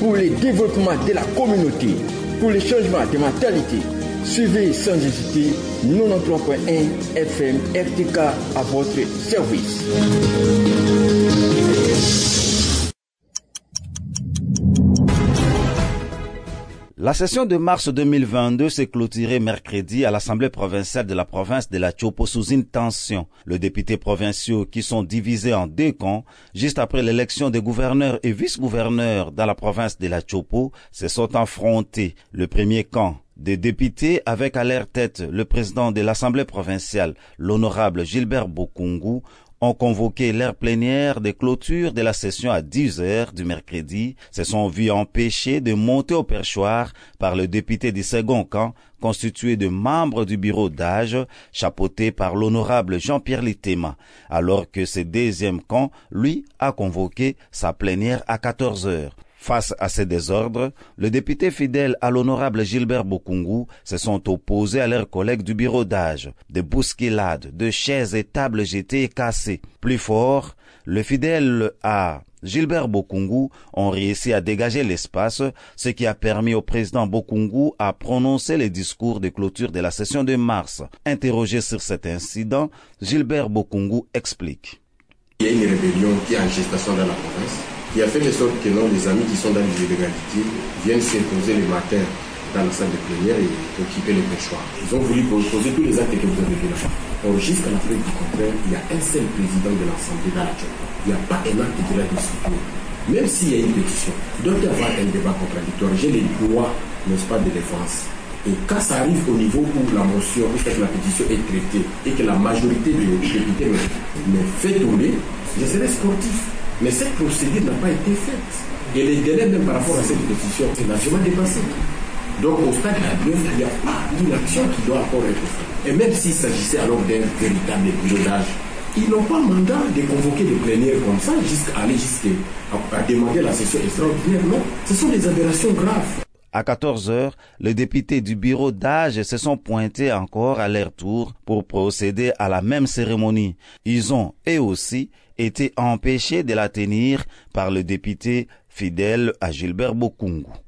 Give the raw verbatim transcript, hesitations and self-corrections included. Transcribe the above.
pour le développement de la communauté, pour le changement de mentalité. Suivez sans hésiter quatre-vingt-treize point un F M R T K à votre service. La session de mars deux mille vingt-deux s'est clôturée mercredi à l'Assemblée provinciale de la province de la Tchopo sous une tension. Les députés provinciaux qui sont divisés en deux camps, juste après l'élection des gouverneurs et vice-gouverneurs dans la province de la Tchopo, se sont affrontés. Le premier camp des députés avec à leur tête le président de l'Assemblée provinciale, l'honorable Gilbert Bokungu, ont convoqué leur plénière de clôture de la session à dix heures du mercredi, se sont vus empêchés de monter au perchoir par le député du second camp, constitué de membres du bureau d'âge, chapeauté par l'honorable Jean-Pierre Litema, alors que ce deuxième camp, lui, a convoqué sa plénière à quatorze heures. Face à ces désordres, les députés fidèles à l'honorable Gilbert Bokungu se sont opposés à leurs collègues du bureau d'âge. Des bousculades, de chaises et tables jetées et cassées. Plus fort, les fidèles à Gilbert Bokungu ont réussi à dégager l'espace, ce qui a permis au président Bokungu à prononcer les discours de clôture de la session de mars. Interrogé sur cet incident, Gilbert Bokungu explique. Il y a une rébellion qui est en gestation dans la province, qui a fait de sorte que non, les amis qui sont dans les illégalités viennent s'imposer le matin dans la salle de plénière et occuper les perchoirs. Ils ont voulu poser tous les actes que vous avez vus là. Or, jusqu'à la preuve du contraire, il y a un seul président de l'Assemblée dans la Tchopo. Il n'y a pas un acte de la discipline. Même s'il y a une pétition, il doit y avoir un débat contradictoire. J'ai les droits, n'est-ce pas, de défense. Et quand ça arrive au niveau où la motion, où la pétition est traitée et que la majorité des députés me, me fait tomber, je serai sportif. Mais cette procédure n'a pas été faite. Et les délais, même par rapport à cette pétition, c'est largement dépassé. Donc, au stade actuel, il n'y a pas une action qui doit encore être faite. Et même s'il s'agissait alors d'un véritable pilotage, ils n'ont pas mandat de convoquer des plénières comme ça, jusqu'à aller jusqu'à à demander la session extraordinaire. Non, ce sont des aberrations graves. À quatorze heures, les députés du bureau d'âge se sont pointés encore à leur tour pour procéder à la même cérémonie. Ils ont, eux aussi, été empêchés de la tenir par le député fidèle à Gilbert Bokungu.